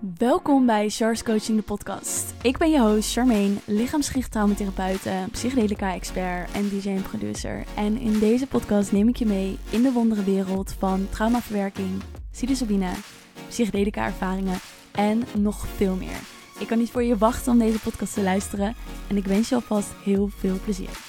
Welkom bij Char's Coaching, de podcast. Ik ben je host Charmaine, lichaamsgericht traumatherapeute, psychedelica-expert en DJ en producer. En in deze podcast neem ik je mee in de wonderenwereld van traumaverwerking, psilocybine, psychedelica-ervaringen en nog veel meer. Ik kan niet voor je wachten om deze podcast te luisteren en ik wens je alvast heel veel plezier.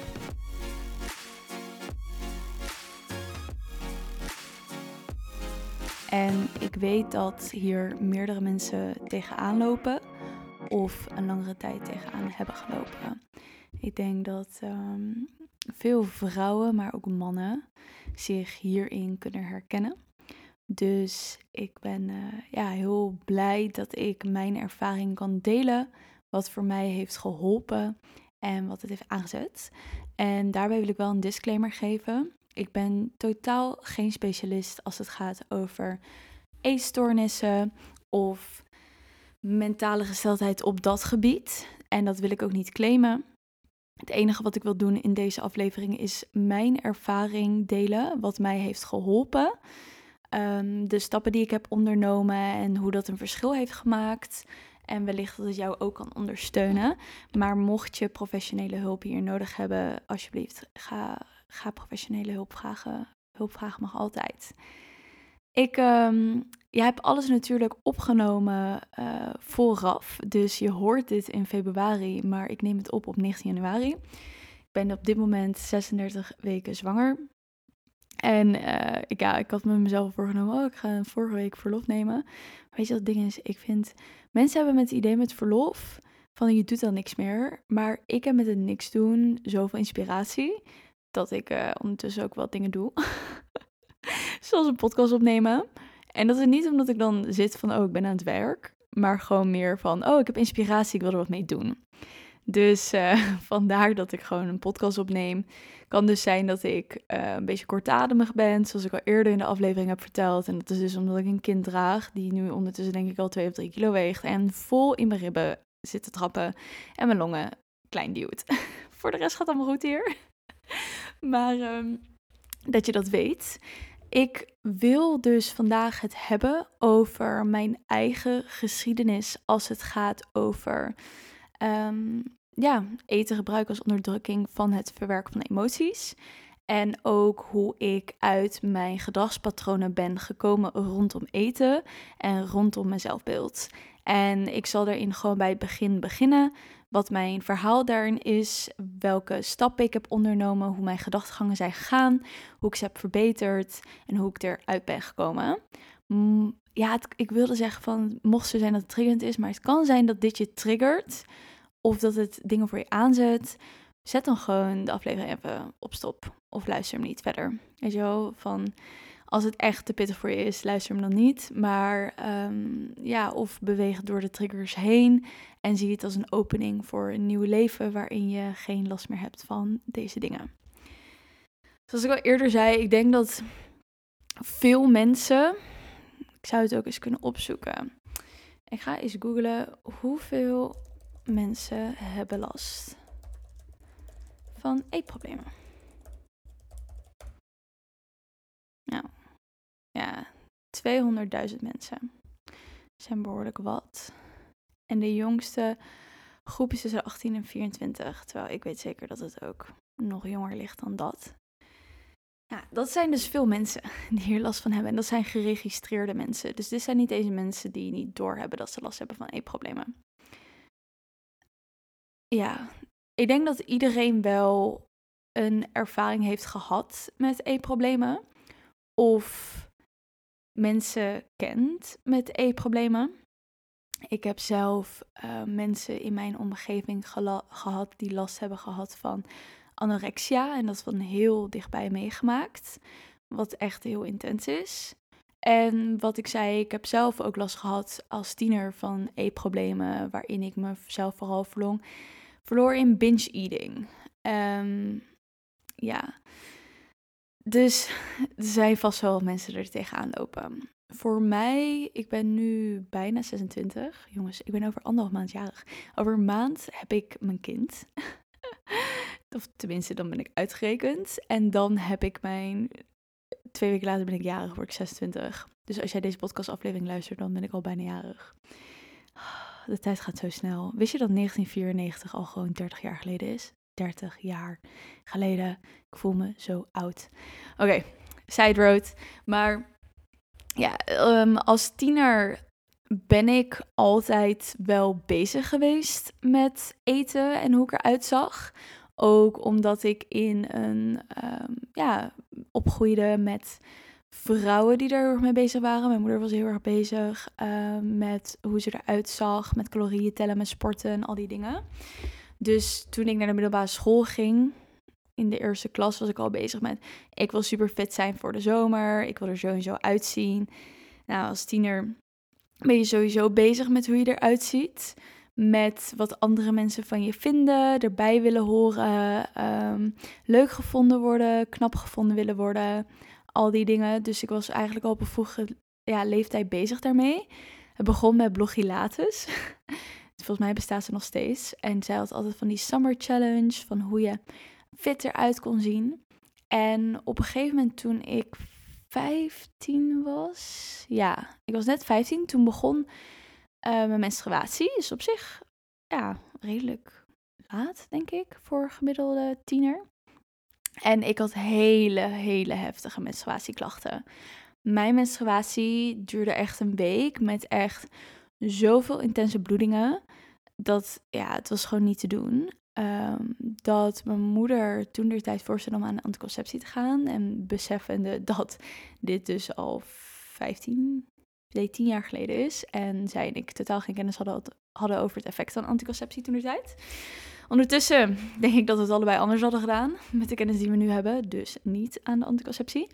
En ik weet dat hier meerdere mensen tegenaan lopen of een langere tijd tegenaan hebben gelopen. Ik denk dat veel vrouwen, maar ook mannen, zich hierin kunnen herkennen. Dus ik ben heel blij dat ik mijn ervaring kan delen, wat voor mij heeft geholpen en wat het heeft aangezet. En daarbij wil ik wel een disclaimer geven. Ik ben totaal geen specialist als het gaat over eetstoornissen of mentale gesteldheid op dat gebied. En dat wil ik ook niet claimen. Het enige wat ik wil doen in deze aflevering is mijn ervaring delen, wat mij heeft geholpen. De stappen die ik heb ondernomen en hoe dat een verschil heeft gemaakt. En wellicht dat het jou ook kan ondersteunen. Maar mocht je professionele hulp hier nodig hebben, alsjeblieft, ga professionele hulp vragen. Hulpvragen mag altijd. Ik heb alles natuurlijk opgenomen vooraf. Dus je hoort dit in februari, maar ik neem het op 19 januari. Ik ben op dit moment 36 weken zwanger. En ik had met mezelf voorgenomen, ik ga vorige week verlof nemen. Weet je wat het ding is? Ik vind, mensen hebben met het idee met verlof van je doet dan niks meer. Maar ik heb met het niks doen zoveel inspiratie dat ik ondertussen ook wel dingen doe. Zoals een podcast opnemen. En dat is niet omdat ik dan zit van, ik ben aan het werk. Maar gewoon meer van, ik heb inspiratie, ik wil er wat mee doen. Dus vandaar dat ik gewoon een podcast opneem. Kan dus zijn dat ik een beetje kortademig ben, zoals ik al eerder in de aflevering heb verteld. En dat is dus omdat ik een kind draag, die nu ondertussen denk ik al 2 of 3 kilo weegt. En vol in mijn ribben zit te trappen en mijn longen klein duwt. Voor de rest gaat het allemaal goed hier. Maar dat je dat weet. Ik wil dus vandaag het hebben over mijn eigen geschiedenis als het gaat over eten gebruiken als onderdrukking van het verwerken van emoties. En ook hoe ik uit mijn gedragspatronen ben gekomen rondom eten en rondom mijn zelfbeeld. En ik zal daarin gewoon bij het begin beginnen. Wat mijn verhaal daarin is, welke stappen ik heb ondernomen, hoe mijn gedachtegangen zijn gegaan, hoe ik ze heb verbeterd en hoe ik eruit ben gekomen. Ik wilde zeggen van, mocht zo zijn dat het triggerend is, maar het kan zijn dat dit je triggert of dat het dingen voor je aanzet. Zet dan gewoon de aflevering even op stop of luister hem niet verder. Weet je wel, van als het echt te pittig voor je is, luister hem dan niet. Maar of beweeg door de triggers heen en zie het als een opening voor een nieuw leven waarin je geen last meer hebt van deze dingen. Zoals ik al eerder zei, ik denk dat veel mensen, ik zou het ook eens kunnen opzoeken. Ik ga eens googlen hoeveel mensen hebben last van eetproblemen. Nou, ja, 200.000 mensen. Zijn behoorlijk wat. En de jongste groep is tussen 18 en 24. Terwijl ik weet zeker dat het ook nog jonger ligt dan dat. Ja, dat zijn dus veel mensen die hier last van hebben. En dat zijn geregistreerde mensen. Dus dit zijn niet deze mensen die niet doorhebben dat ze last hebben van eetproblemen. Ja, ik denk dat iedereen wel een ervaring heeft gehad met eetproblemen. Of mensen kent met eetproblemen. Ik heb zelf mensen in mijn omgeving gehad die last hebben gehad van anorexia. En dat van heel dichtbij meegemaakt. Wat echt heel intens is. En wat ik zei, ik heb zelf ook last gehad als tiener van eetproblemen. Waarin ik mezelf vooral verloor in binge eating. Dus er zijn vast wel mensen er tegenaan lopen. Voor mij, ik ben nu bijna 26. Jongens, ik ben over 1,5 maand jarig. Over een maand heb ik mijn kind. Of tenminste, dan ben ik uitgerekend. En dan heb ik mijn 2 weken later ben ik jarig, word ik 26. Dus als jij deze podcastaflevering luistert, dan ben ik al bijna jarig. De tijd gaat zo snel. Wist je dat 1994 al gewoon 30 jaar geleden is? 30 jaar geleden. Ik voel me zo oud. Oké, side road. Maar ja, als tiener ben ik altijd wel bezig geweest met eten en hoe ik eruit zag. Ook omdat ik in een opgroeide met vrouwen die daar heel erg mee bezig waren. Mijn moeder was heel erg bezig met hoe ze eruit zag, met calorieën tellen, met sporten en al die dingen. Dus toen ik naar de middelbare school ging, in de eerste klas was ik al bezig met, ik wil super fit zijn voor de zomer, ik wil er sowieso uitzien. Nou, als tiener ben je sowieso bezig met hoe je eruit ziet, met wat andere mensen van je vinden, erbij willen horen, leuk gevonden worden, knap gevonden willen worden, al die dingen. Dus ik was eigenlijk al op een vroege leeftijd bezig daarmee. Het begon met Blogilates. Volgens mij bestaat ze nog steeds. En zij had altijd van die summer challenge, van hoe je fit eruit kon zien. En op een gegeven moment toen ik 15 was, ik was net 15, toen begon mijn menstruatie. Dus op zich, redelijk laat, denk ik, voor gemiddelde tiener. En ik had hele heftige menstruatieklachten. Mijn menstruatie duurde echt een week met echt zoveel intense bloedingen. Dat, het was gewoon niet te doen. Dat mijn moeder toen de tijd voorstelde om aan de anticonceptie te gaan. En beseffende dat dit dus al 10 jaar geleden is. En zij en ik totaal geen kennis hadden over het effect van anticonceptie toen de tijd. Ondertussen denk ik dat we het allebei anders hadden gedaan. Met de kennis die we nu hebben. Dus niet aan de anticonceptie.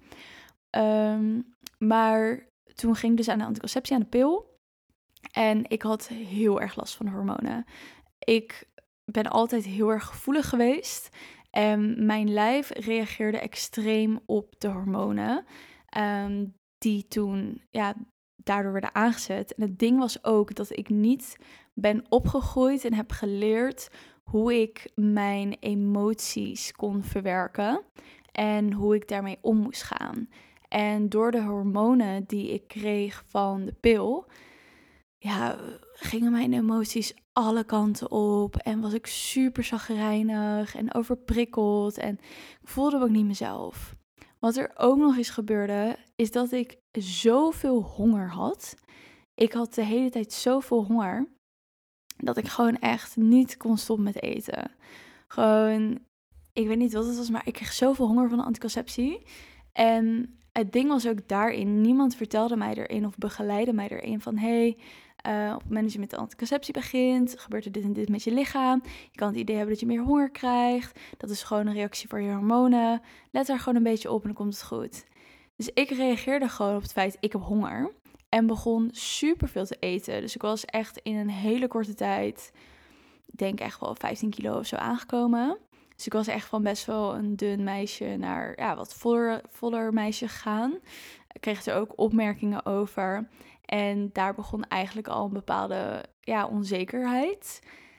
Maar toen ging ik dus aan de anticonceptie, aan de pil. En ik had heel erg last van hormonen. Ik ben altijd heel erg gevoelig geweest. En mijn lijf reageerde extreem op de hormonen. Die toen daardoor werden aangezet. En het ding was ook dat ik niet ben opgegroeid en heb geleerd hoe ik mijn emoties kon verwerken. En hoe ik daarmee om moest gaan. En door de hormonen die ik kreeg van de pil, gingen mijn emoties alle kanten op. En was ik super chagrijnig en overprikkeld. En ik voelde me ook niet mezelf. Wat er ook nog eens gebeurde, is dat ik zoveel honger had. Ik had de hele tijd zoveel honger, dat ik gewoon echt niet kon stoppen met eten. Gewoon, ik weet niet wat het was, maar ik kreeg zoveel honger van de anticonceptie. En het ding was ook daarin, niemand vertelde mij erin of begeleidde mij erin van, op het moment dat je met de anticonceptie begint, gebeurt er dit en dit met je lichaam. Je kan het idee hebben dat je meer honger krijgt. Dat is gewoon een reactie voor je hormonen. Let daar gewoon een beetje op en dan komt het goed. Dus ik reageerde gewoon op het feit, ik heb honger. En begon super veel te eten. Dus ik was echt in een hele korte tijd, ik denk echt wel 15 kilo of zo aangekomen. Dus ik was echt van best wel een dun meisje naar wat voller meisje gegaan. Ik kreeg er ook opmerkingen over. En daar begon eigenlijk al een bepaalde onzekerheid.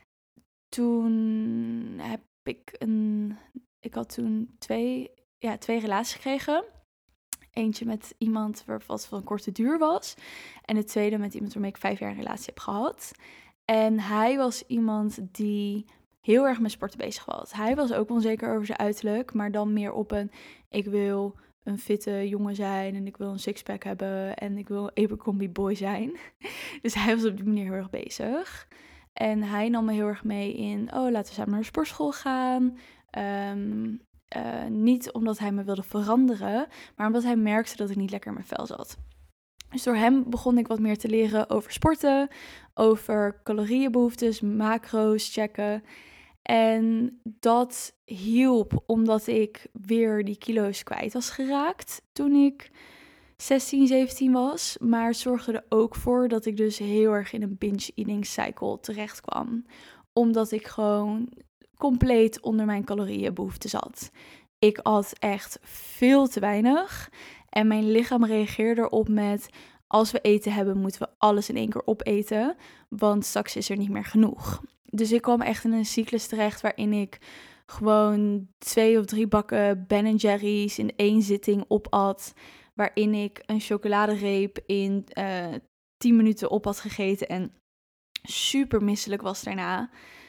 Toen heb ik had toen twee relaties gekregen. Eentje met iemand wat van korte duur was. En de tweede met iemand waarmee ik 5 jaar een relatie heb gehad. En hij was iemand die heel erg met sporten bezig was. Hij was ook onzeker over zijn uiterlijk, maar dan meer op ik wil een fitte jongen zijn en ik wil een sixpack hebben en ik wil een Abercrombie boy zijn. Dus hij was op die manier heel erg bezig. En hij nam me heel erg mee in, laten we samen naar de sportschool gaan. Niet omdat hij me wilde veranderen, maar omdat hij merkte dat ik niet lekker in mijn vel zat. Dus door hem begon ik wat meer te leren over sporten, over calorieënbehoeftes, macro's checken. En dat hielp omdat ik weer die kilo's kwijt was geraakt toen ik 16, 17 was. Maar het zorgde er ook voor dat ik dus heel erg in een binge-eating cycle terecht kwam. Omdat ik gewoon compleet onder mijn calorieënbehoefte zat. Ik at echt veel te weinig. En mijn lichaam reageerde erop met, als we eten hebben, moeten we alles in één keer opeten. Want straks is er niet meer genoeg. Dus ik kwam echt in een cyclus terecht waarin ik gewoon 2 of 3 bakken Ben Jerry's in 1 zitting opat, waarin ik een chocoladereep in 10 minuten op had gegeten en super misselijk was daarna.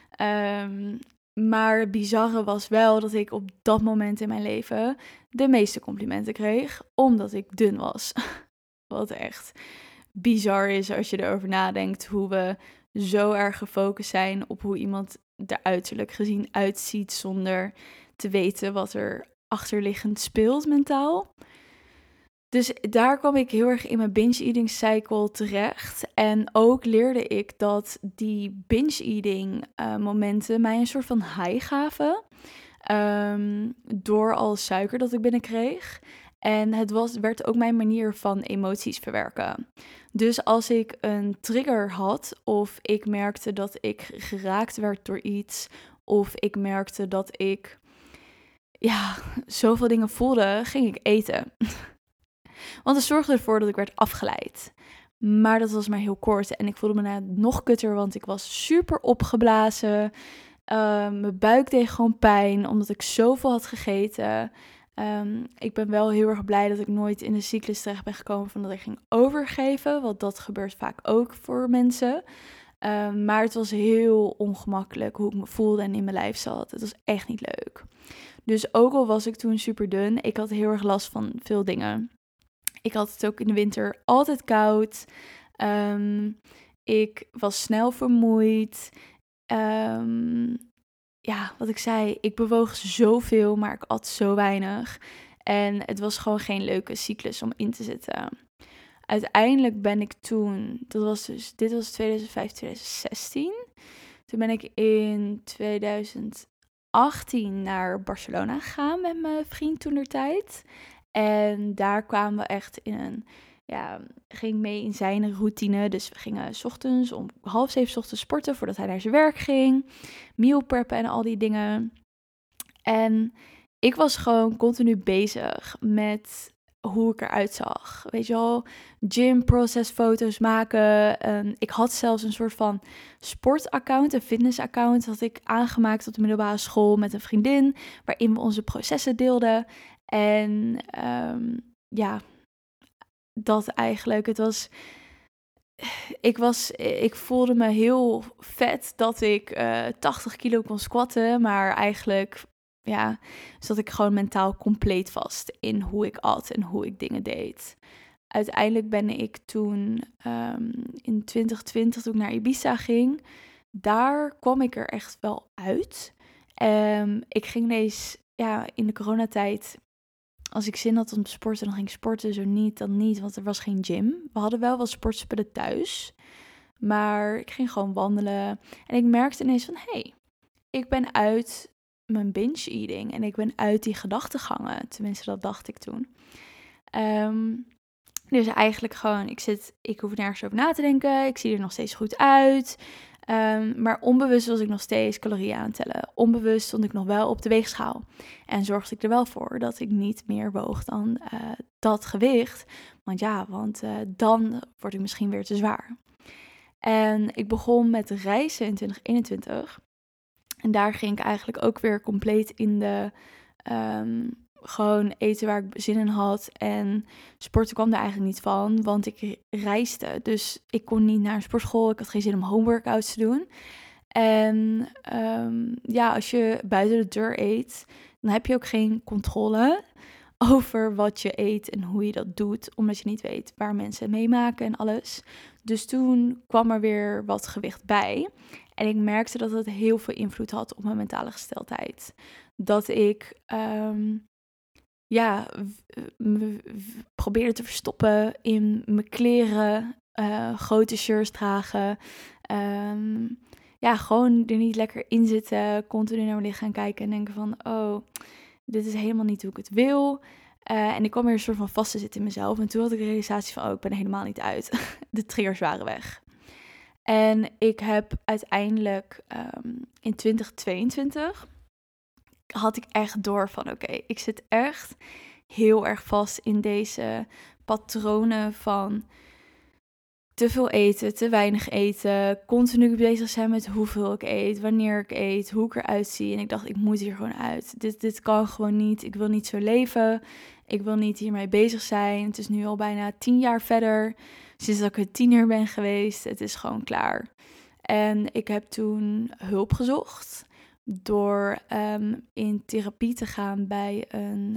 Maar het bizarre was wel dat ik op dat moment in mijn leven de meeste complimenten kreeg, omdat ik dun was. Wat echt bizar is als je erover nadenkt, hoe we zo erg gefocust zijn op hoe iemand er uiterlijk gezien uitziet, zonder te weten wat er achterliggend speelt mentaal. Dus daar kwam ik heel erg in mijn binge-eating cycle terecht. En ook leerde ik dat die binge-eating momenten mij een soort van high gaven. Door al suiker dat ik binnenkreeg. En werd ook mijn manier van emoties verwerken. Dus als ik een trigger had, of ik merkte dat ik geraakt werd door iets, of ik merkte dat ik zoveel dingen voelde, ging ik eten. Want het zorgde ervoor dat ik werd afgeleid. Maar dat was maar heel kort. En ik voelde me nog kutter, want ik was super opgeblazen. Mijn buik deed gewoon pijn, omdat ik zoveel had gegeten. Ik ben wel heel erg blij dat ik nooit in de cyclus terecht ben gekomen van dat ik ging overgeven. Want dat gebeurt vaak ook voor mensen. Maar het was heel ongemakkelijk hoe ik me voelde en in mijn lijf zat. Het was echt niet leuk. Dus ook al was ik toen super dun, ik had heel erg last van veel dingen. Ik had het ook in de winter altijd koud. Ik was snel vermoeid. Wat ik zei, ik bewoog zoveel, maar ik at zo weinig. En het was gewoon geen leuke cyclus om in te zitten. Uiteindelijk ben ik toen, dit was 2005, 2016. Toen ben ik in 2018 naar Barcelona gegaan met mijn vriend toentertijd. En daar kwamen we echt ging mee in zijn routine. Dus we gingen 's ochtends om 6:30 ochtends sporten voordat hij naar zijn werk ging. Meal preppen en al die dingen. En ik was gewoon continu bezig met hoe ik eruit zag. Weet je wel, gym process foto's maken. Ik had zelfs een soort van sportaccount, een fitnessaccount had ik aangemaakt op de middelbare school met een vriendin, waarin we onze processen deelden. En dat eigenlijk. Ik voelde me heel vet dat ik 80 kilo kon squatten, maar eigenlijk zat ik gewoon mentaal compleet vast in hoe ik at en hoe ik dingen deed. Uiteindelijk ben ik toen in 2020, toen ik naar Ibiza ging, daar kwam ik er echt wel uit. Ik ging ineens, in de coronatijd, als ik zin had om te sporten, dan ging ik sporten. Zo niet, dan niet, want er was geen gym. We hadden wel wat sportspullen thuis, maar ik ging gewoon wandelen. En ik merkte ineens van, hey, ik ben uit mijn binge-eating en ik ben uit die gedachtegangen. Tenminste, dat dacht ik toen. Dus eigenlijk gewoon, ik hoef nergens over na te denken. Ik zie er nog steeds goed uit. Maar onbewust was ik nog steeds calorieën aan het tellen. Onbewust stond ik nog wel op de weegschaal. En zorgde ik er wel voor dat ik niet meer woog dan dat gewicht. Want dan word ik misschien weer te zwaar. En ik begon met reizen in 2021. En daar ging ik eigenlijk ook weer compleet in de gewoon eten waar ik zin in had. En sporten kwam er eigenlijk niet van, want ik reisde. Dus ik kon niet naar een sportschool. Ik had geen zin om homeworkouts te doen. En als je buiten de deur eet, dan heb je ook geen controle over wat je eet en hoe je dat doet, omdat je niet weet waar mensen meemaken en alles. Dus toen kwam er weer wat gewicht bij. En ik merkte dat het heel veel invloed had op mijn mentale gesteldheid. Dat ik me probeerde te verstoppen in mijn kleren, grote shirts dragen. Gewoon er niet lekker in zitten, continu naar mijn lichaam kijken en denken van, oh, dit is helemaal niet hoe ik het wil. En ik kwam weer een soort van vast te zitten in mezelf. En toen had ik de realisatie van, oh, ik ben er helemaal niet uit. De triggers waren weg. En ik heb uiteindelijk in 2022 had ik echt door van, oké, ik zit echt heel erg vast in deze patronen van te veel eten, te weinig eten, continu bezig zijn met hoeveel ik eet, wanneer ik eet, hoe ik eruit zie. En ik dacht, ik moet hier gewoon uit. Dit kan gewoon niet. Ik wil niet zo leven. Ik wil niet hiermee bezig zijn. Het is nu al bijna 10 jaar verder, sinds dat ik een tiener ben geweest. Het is gewoon klaar. En ik heb toen hulp gezocht door in therapie te gaan bij een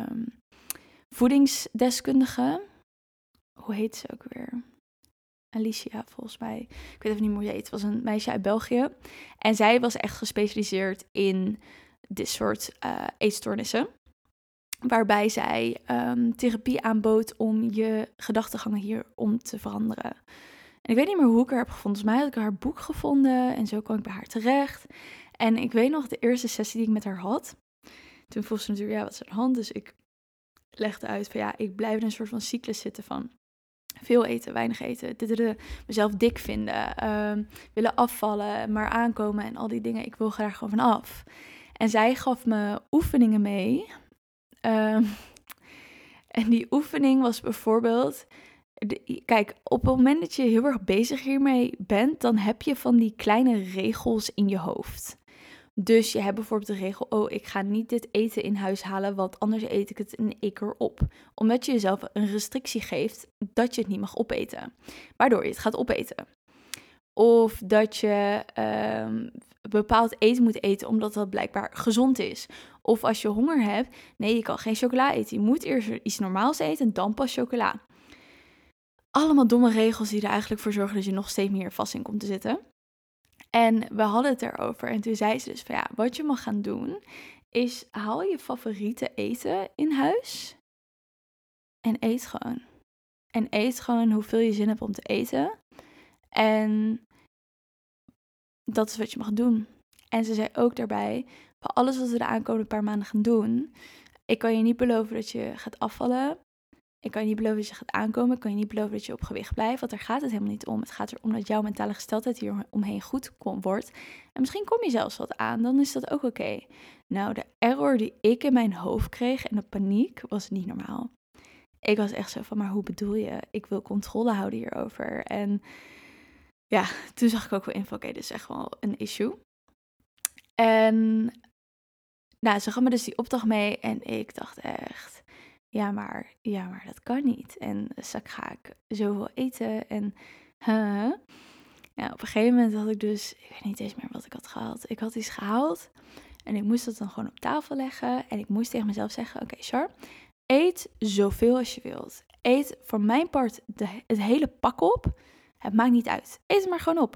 voedingsdeskundige. Hoe heet ze ook weer? Alicia, volgens mij. Ik weet even niet meer hoe ze heet. Het was een meisje uit België. En zij was echt gespecialiseerd in dit soort eetstoornissen. Waarbij zij therapie aanbood om je gedachtegangen hierom te veranderen. En ik weet niet meer hoe ik haar heb gevonden. Volgens mij had ik haar boek gevonden en zo kwam ik bij haar terecht. En ik weet nog de eerste sessie die ik met haar had. Toen vroeg ze natuurlijk, ja, wat is er aan de hand? Dus ik legde uit van, ja, ik blijf in een soort van cyclus zitten van veel eten, weinig eten, mezelf dik vinden, willen afvallen, maar aankomen en al die dingen. Ik wil graag gewoon van af. En zij gaf me oefeningen mee. En die oefening was bijvoorbeeld, kijk, op het moment dat je heel erg bezig hiermee bent, dan heb je van die kleine regels in je hoofd. Dus je hebt bijvoorbeeld de regel, oh, ik ga niet dit eten in huis halen, want anders eet ik het in één keer op. Omdat je jezelf een restrictie geeft dat je het niet mag opeten, waardoor je het gaat opeten. Of dat je bepaald eten moet eten, omdat dat blijkbaar gezond is. Of als je honger hebt, nee, je kan geen chocola eten. Je moet eerst iets normaals eten en dan pas chocola. Allemaal domme regels die er eigenlijk voor zorgen dat je nog steeds meer vast in komt te zitten. En we hadden het erover en toen zei ze dus van ja, wat je mag gaan doen is haal je favoriete eten in huis en eet gewoon. En eet gewoon hoeveel je zin hebt om te eten. En dat is wat je mag doen. En ze zei ook daarbij, voor alles wat we de aankomende paar maanden gaan doen, ik kan je niet beloven dat je gaat afvallen. Ik kan je niet beloven dat je gaat aankomen. Ik kan je niet beloven dat je op gewicht blijft. Want daar gaat het helemaal niet om. Het gaat erom dat jouw mentale gesteldheid hier omheen goed wordt. En misschien kom je zelfs wat aan. Dan is dat ook oké. Nou, de error die ik in mijn hoofd kreeg en de paniek was niet normaal. Ik was echt zo van, maar hoe bedoel je? Ik wil controle houden hierover. En ja, toen zag ik ook wel in van, oké, dit is echt wel een issue. En nou, ze gaf me dus die opdracht mee. En ik dacht echt, ja, maar dat kan niet. En straks ga ik zoveel eten en ja, op een gegeven moment had ik dus, ik weet niet eens meer wat ik had gehaald. Ik had iets gehaald en ik moest dat dan gewoon op tafel leggen. En ik moest tegen mezelf zeggen, oké, Char, eet zoveel als je wilt. Eet voor mijn part het hele pak op. Het maakt niet uit. Eet het maar gewoon op.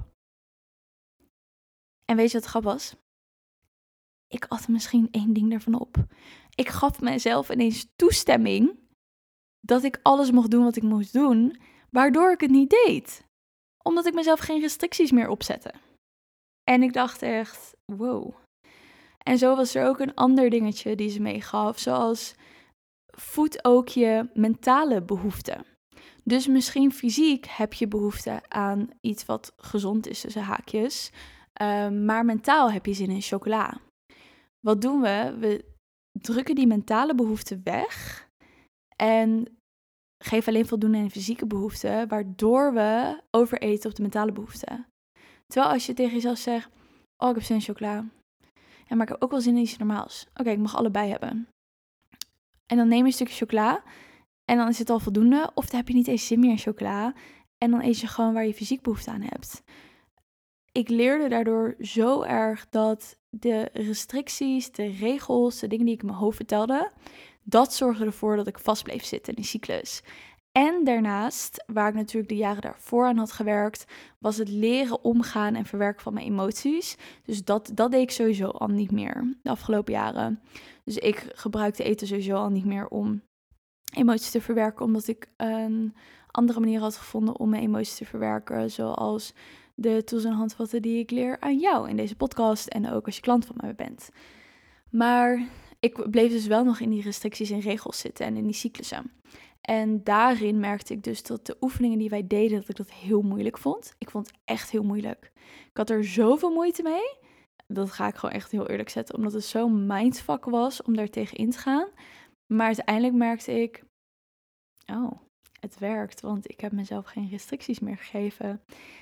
En weet je wat het grap was? Ik at misschien 1 ding ervan op. Ik gaf mezelf ineens toestemming dat ik alles mocht doen wat ik moest doen, waardoor ik het niet deed. Omdat ik mezelf geen restricties meer opzette. En ik dacht echt, wow. En zo was er ook een ander dingetje die ze meegaf, zoals voed ook je mentale behoeften. Dus misschien fysiek heb je behoefte aan iets wat gezond is tussen haakjes, maar mentaal heb je zin in chocola. Wat doen we? We drukken die mentale behoeften weg en geven alleen voldoende aan fysieke behoeften, waardoor we overeten op de mentale behoeften. Terwijl als je tegen jezelf zegt, oh, ik heb zin in chocola. Ja, maar ik heb ook wel zin in iets normaals. Oké, ik mag allebei hebben. En dan neem je een stukje chocola en dan is het al voldoende. Of dan heb je niet eens zin meer in chocola en dan eet je gewoon waar je fysiek behoefte aan hebt. Ik leerde daardoor zo erg dat de restricties, de regels, de dingen die ik in mijn hoofd vertelde, dat zorgde ervoor dat ik vast bleef zitten in die cyclus. En daarnaast, waar ik natuurlijk de jaren daarvoor aan had gewerkt, was het leren omgaan en verwerken van mijn emoties. Dus dat deed ik sowieso al niet meer de afgelopen jaren. Dus ik gebruikte eten sowieso al niet meer om emoties te verwerken, omdat ik een andere manier had gevonden om mijn emoties te verwerken, zoals de tools en handvatten die ik leer aan jou in deze podcast en ook als je klant van mij bent. Maar ik bleef dus wel nog in die restricties en regels zitten en in die cyclussen. En daarin merkte ik dus dat de oefeningen die wij deden, dat ik dat heel moeilijk vond. Ik vond het echt heel moeilijk. Ik had er zoveel moeite mee. Dat ga ik gewoon echt heel eerlijk zetten, omdat het zo'n mindfuck was om daar tegen in te gaan. Maar uiteindelijk merkte ik, oh, het werkt, want ik heb mezelf geen restricties meer gegeven.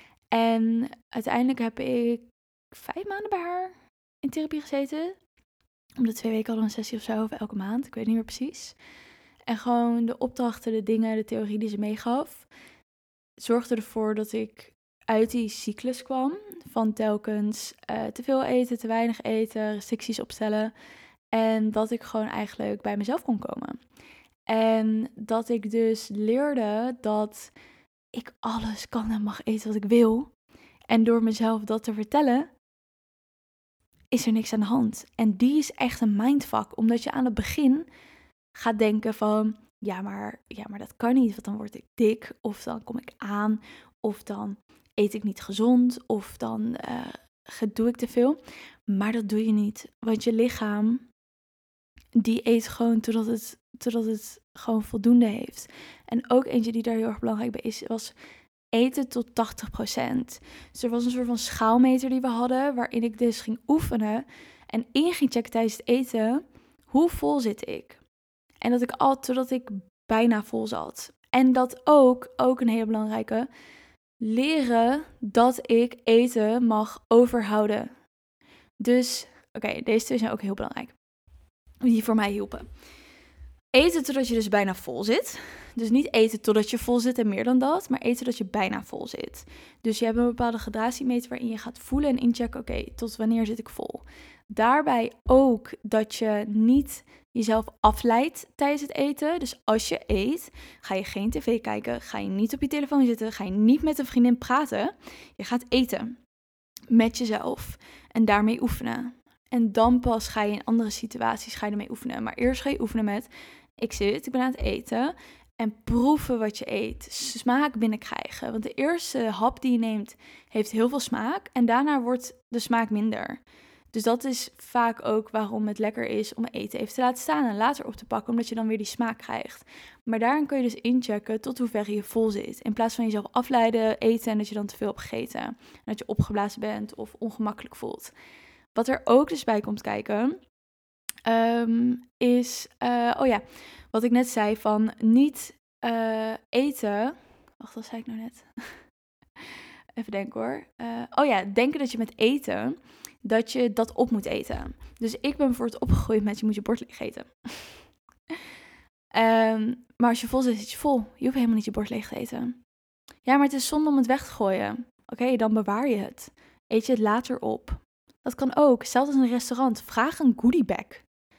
En uiteindelijk heb ik 5 maanden bij haar in therapie gezeten. Om de 2 weken hadden we een sessie of zo, of elke maand, ik weet niet meer precies. En gewoon de opdrachten, de dingen, de theorie die ze meegaf, zorgde ervoor dat ik uit die cyclus kwam van telkens te veel eten, te weinig eten, restricties opstellen. En dat ik gewoon eigenlijk bij mezelf kon komen. En dat ik dus leerde dat ik alles kan en mag eten wat ik wil. En door mezelf dat te vertellen, is er niks aan de hand. En die is echt een mindfuck, omdat je aan het begin gaat denken van, ja, maar dat kan niet, want dan word ik dik, of dan kom ik aan, of dan eet ik niet gezond, of dan doe ik te veel. Maar dat doe je niet, want je lichaam, die eet gewoon totdat het gewoon voldoende heeft. En ook eentje die daar heel erg belangrijk bij is, was eten tot 80%. Dus er was een soort van schaalmeter die we hadden, waarin ik dus ging oefenen en in ging checken tijdens het eten, hoe vol zit ik? En dat ik al totdat ik bijna vol zat. En dat ook een hele belangrijke, leren dat ik eten mag overhouden. Dus, oké, deze twee zijn ook heel belangrijk. Die voor mij hielpen. Eten totdat je dus bijna vol zit. Dus niet eten totdat je vol zit en meer dan dat, maar eten dat je bijna vol zit. Dus je hebt een bepaalde gradratiemeter waarin je gaat voelen en inchecken, oké, tot wanneer zit ik vol? Daarbij ook dat je niet jezelf afleidt tijdens het eten. Dus als je eet, ga je geen tv kijken, ga je niet op je telefoon zitten, ga je niet met een vriendin praten. Je gaat eten met jezelf en daarmee oefenen. En dan pas ga je in andere situaties ermee oefenen. Maar eerst ga je oefenen met, ik ben aan het eten en proeven wat je eet. Smaak binnenkrijgen. Want de eerste hap die je neemt heeft heel veel smaak en daarna wordt de smaak minder. Dus dat is vaak ook waarom het lekker is om eten even te laten staan en later op te pakken, omdat je dan weer die smaak krijgt. Maar daarin kun je dus inchecken tot hoeverre je vol zit. In plaats van jezelf afleiden, eten en dat je dan te veel hebt gegeten. En dat je opgeblazen bent of ongemakkelijk voelt. Wat er ook dus bij komt kijken, is, wat ik net zei van niet eten. Wacht, wat zei ik nou net? Even denken hoor. Denken dat je met eten, dat je dat op moet eten. Dus ik ben bijvoorbeeld opgegroeid met je moet je bord leeg eten. Maar als je vol zit, zit je vol. Je hoeft helemaal niet je bord leeg te eten. Ja, maar het is zonde om het weg te gooien. Oké, dan bewaar je het. Eet je het later op. Dat kan ook. Zelfs in een restaurant. Vraag een goodiebag.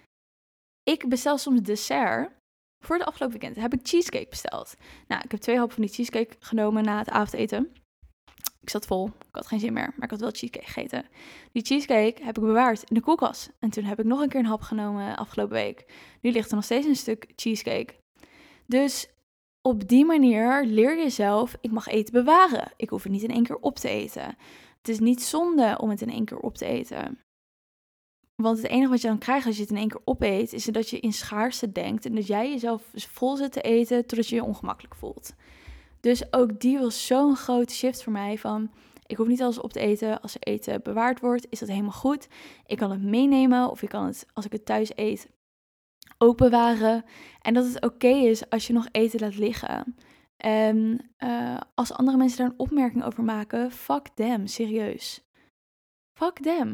Ik bestel soms dessert. Voor het afgelopen weekend heb ik cheesecake besteld. Nou, ik heb 2 happen van die cheesecake genomen na het avondeten. Ik zat vol. Ik had geen zin meer, maar ik had wel cheesecake gegeten. Die cheesecake heb ik bewaard in de koelkast. En toen heb ik nog een keer een hap genomen afgelopen week. Nu ligt er nog steeds een stuk cheesecake. Dus op die manier leer je zelf, ik mag eten bewaren. Ik hoef het niet in 1 keer op te eten. Het is niet zonde om het in 1 keer op te eten. Want het enige wat je dan krijgt als je het in 1 keer opeet, is dat je in schaarste denkt en dat jij jezelf vol zit te eten totdat je je ongemakkelijk voelt. Dus ook die was zo'n grote shift voor mij van, ik hoef niet alles op te eten. Als er eten bewaard wordt, is dat helemaal goed. Ik kan het meenemen of ik kan het, als ik het thuis eet, ook bewaren. En dat het oké is als je nog eten laat liggen. En als andere mensen daar een opmerking over maken, fuck them, serieus. Fuck them.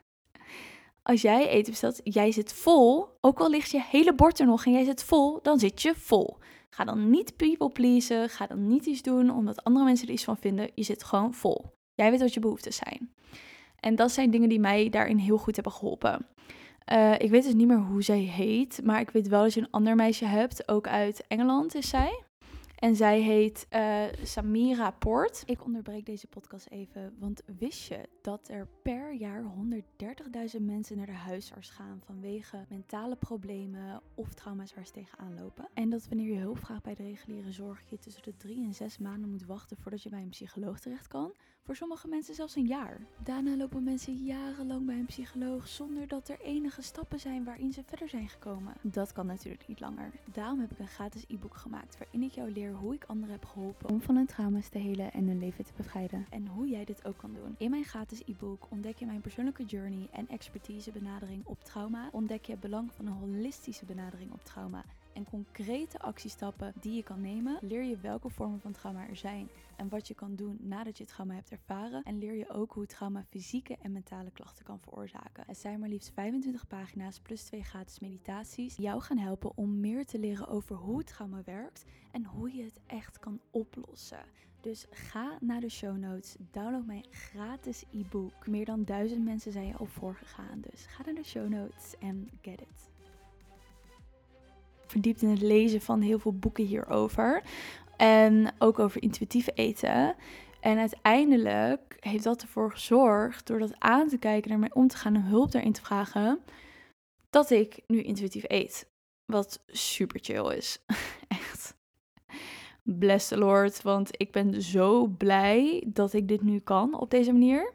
Als jij eten bestelt, jij zit vol, ook al ligt je hele bord er nog en jij zit vol, dan zit je vol. Ga dan niet people pleasen, ga dan niet iets doen omdat andere mensen er iets van vinden. Je zit gewoon vol. Jij weet wat je behoeftes zijn. En dat zijn dingen die mij daarin heel goed hebben geholpen. Ik weet dus niet meer hoe zij heet, maar ik weet wel dat je een ander meisje hebt, ook uit Engeland is zij. En zij heet Samira Poort. Ik onderbreek deze podcast even, want wist je dat er per jaar 130.000 mensen naar de huisarts gaan vanwege mentale problemen of trauma's waar ze tegenaan lopen? En dat wanneer je hulp vraagt bij de reguliere zorg, je tussen de 3 en 6 maanden moet wachten voordat je bij een psycholoog terecht kan? Voor sommige mensen zelfs een jaar. Daarna lopen mensen jarenlang bij een psycholoog zonder dat er enige stappen zijn waarin ze verder zijn gekomen. Dat kan natuurlijk niet langer. Daarom heb ik een gratis e-book gemaakt waarin ik jou leer hoe ik anderen heb geholpen om van hun trauma's te helen en hun leven te bevrijden. En hoe jij dit ook kan doen. In mijn gratis e-book ontdek je mijn persoonlijke journey en expertise benadering op trauma. Ontdek je het belang van een holistische benadering op trauma. en concrete actiestappen die je kan nemen, leer je welke vormen van trauma er zijn en wat je kan doen nadat je het trauma hebt ervaren. En leer je ook hoe trauma fysieke en mentale klachten kan veroorzaken. Het zijn maar liefst 25 pagina's plus 2 gratis meditaties die jou gaan helpen om meer te leren over hoe trauma werkt en hoe je het echt kan oplossen. Dus ga naar de show notes, download mijn gratis e-book. Meer dan 1000 mensen zijn je al voorgegaan, dus ga naar de show notes en get it. Verdiept in het lezen van heel veel boeken hierover en ook over intuïtief eten. En uiteindelijk heeft dat ervoor gezorgd, door dat aan te kijken, naar mij om te gaan en hulp daarin te vragen, dat ik nu intuïtief eet. Wat super chill is. Echt. Bless the Lord, want ik ben zo blij dat ik dit nu kan op deze manier.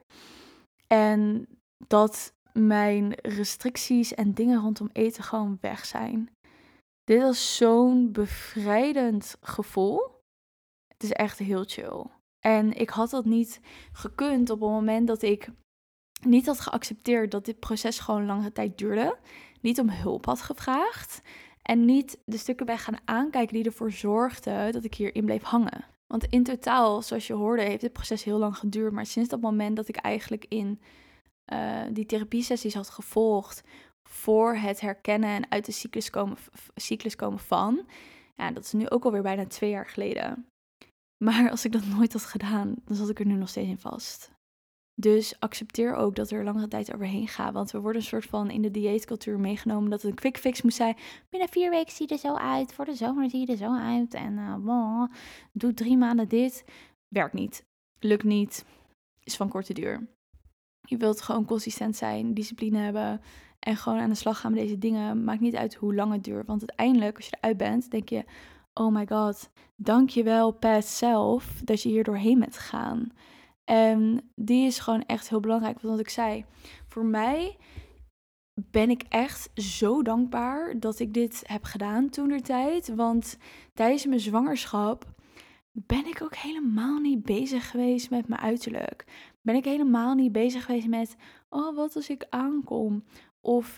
En dat mijn restricties en dingen rondom eten gewoon weg zijn. Dit was zo'n bevrijdend gevoel. Het is echt heel chill. En ik had dat niet gekund op het moment dat ik niet had geaccepteerd dat dit proces gewoon langere tijd duurde. Niet om hulp had gevraagd. En niet de stukken bij gaan aankijken die ervoor zorgden dat ik hierin bleef hangen. Want in totaal, zoals je hoorde, heeft dit proces heel lang geduurd. Maar sinds dat moment dat ik eigenlijk in die therapiesessies had gevolgd voor het herkennen en uit de cyclus komen van. Ja, dat is nu ook alweer bijna 2 jaar geleden. Maar als ik dat nooit had gedaan, dan zat ik er nu nog steeds in vast. Dus accepteer ook dat er langere tijd overheen gaat. Want we worden een soort van in de dieetcultuur meegenomen dat het een quick fix moet zijn. Binnen 4 weken zie je er zo uit. Voor de zomer zie je er zo uit. En doe 3 maanden dit. Werkt niet. Lukt niet. Is van korte duur. Je wilt gewoon consistent zijn, discipline hebben en gewoon aan de slag gaan met deze dingen. Maakt niet uit hoe lang het duurt. Want uiteindelijk, als je eruit bent, denk je, oh my god, dankjewel past self dat je hier doorheen bent gegaan. En die is gewoon echt heel belangrijk. Want wat ik zei, voor mij ben ik echt zo dankbaar dat ik dit heb gedaan toentertijd. Want tijdens mijn zwangerschap ben ik ook helemaal niet bezig geweest met mijn uiterlijk. Ben ik helemaal niet bezig geweest met, oh, wat als ik aankom? Of,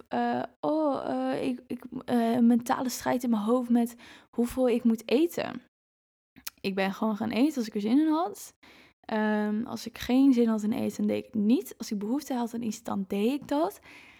mentale strijd in mijn hoofd met hoeveel ik moet eten. Ik ben gewoon gaan eten als ik er zin in had. Als ik geen zin had in eten, dan deed ik het niet. Als ik behoefte had aan iets, dan deed ik dat.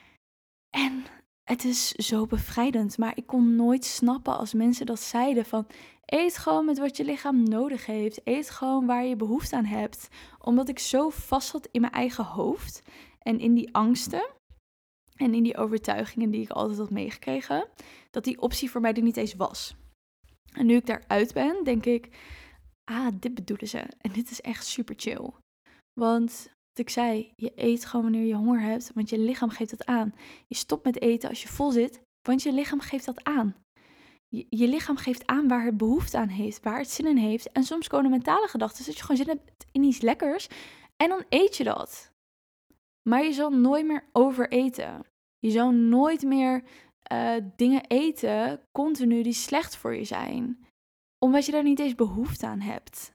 En het is zo bevrijdend. Maar ik kon nooit snappen als mensen dat zeiden van, eet gewoon met wat je lichaam nodig heeft. Eet gewoon waar je behoefte aan hebt. Omdat ik zo vast zat in mijn eigen hoofd. En in die angsten. En in die overtuigingen die ik altijd had meegekregen. Dat die optie voor mij er niet eens was. En nu ik daaruit ben, denk ik, dit bedoelen ze. En dit is echt super chill. Want wat ik zei, je eet gewoon wanneer je honger hebt. Want je lichaam geeft dat aan. Je stopt met eten als je vol zit. Want je lichaam geeft dat aan. Je lichaam geeft aan waar het behoefte aan heeft, waar het zin in heeft. En soms komen mentale gedachten, dat je gewoon zin hebt in iets lekkers. En dan eet je dat. Maar je zal nooit meer overeten. Je zal nooit meer dingen eten, continu, die slecht voor je zijn. Omdat je daar niet eens behoefte aan hebt.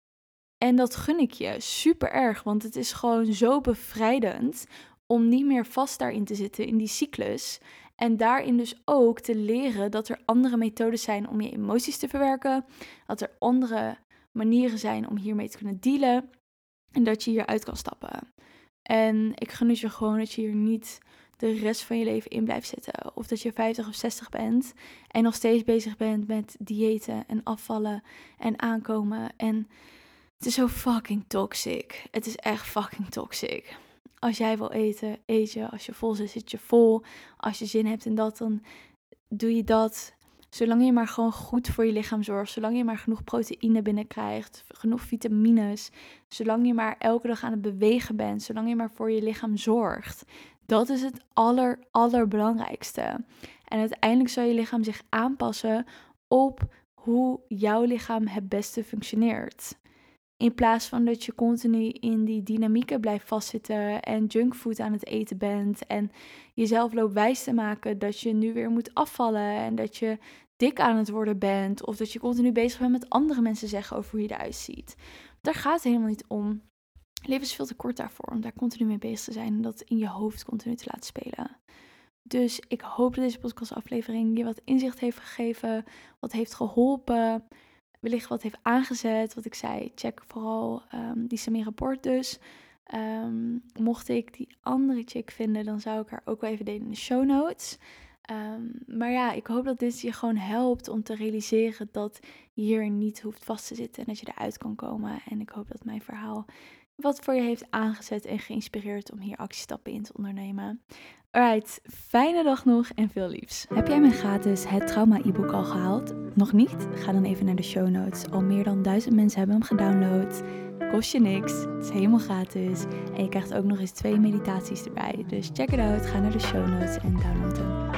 En dat gun ik je super erg, want het is gewoon zo bevrijdend om niet meer vast daarin te zitten, in die cyclus. En daarin dus ook te leren dat er andere methodes zijn om je emoties te verwerken. Dat er andere manieren zijn om hiermee te kunnen dealen. En dat je hieruit kan stappen. En ik gun het je gewoon dat je hier niet de rest van je leven in blijft zitten. Of dat je 50 of 60 bent en nog steeds bezig bent met diëten en afvallen en aankomen. En het is zo fucking toxic. Het is echt fucking toxic. Als jij wil eten, eet je. Als je vol zit, zit je vol. Als je zin hebt in dat, dan doe je dat. Zolang je maar gewoon goed voor je lichaam zorgt. Zolang je maar genoeg proteïne binnenkrijgt. Genoeg vitamines. Zolang je maar elke dag aan het bewegen bent. Zolang je maar voor je lichaam zorgt. Dat is het allerbelangrijkste. En uiteindelijk zal je lichaam zich aanpassen op hoe jouw lichaam het beste functioneert. In plaats van dat je continu in die dynamieken blijft vastzitten en junkfood aan het eten bent. En jezelf loopt wijs te maken dat je nu weer moet afvallen en dat je dik aan het worden bent. Of dat je continu bezig bent met andere mensen zeggen over hoe je eruit ziet. Daar gaat het helemaal niet om. Het leven is veel te kort daarvoor om daar continu mee bezig te zijn en dat in je hoofd continu te laten spelen. Dus ik hoop dat deze podcastaflevering je wat inzicht heeft gegeven, wat heeft geholpen, wellicht wat heeft aangezet. Wat ik zei, check vooral die Samira rapport dus. Mocht ik die andere chick vinden, dan zou ik haar ook wel even delen in de show notes. Maar ja, ik hoop dat dit je gewoon helpt om te realiseren dat je hier niet hoeft vast te zitten en dat je eruit kan komen. En ik hoop dat mijn verhaal wat voor je heeft aangezet en geïnspireerd om hier actiestappen in te ondernemen. Alright, fijne dag nog en veel liefs. Heb jij mijn gratis Het Trauma e-book al gehaald? Nog niet? Ga dan even naar de show notes. Al meer dan 1000 mensen hebben hem gedownload. Kost je niks, het is helemaal gratis. En je krijgt ook nog eens 2 meditaties erbij. Dus check it out, ga naar de show notes en download hem.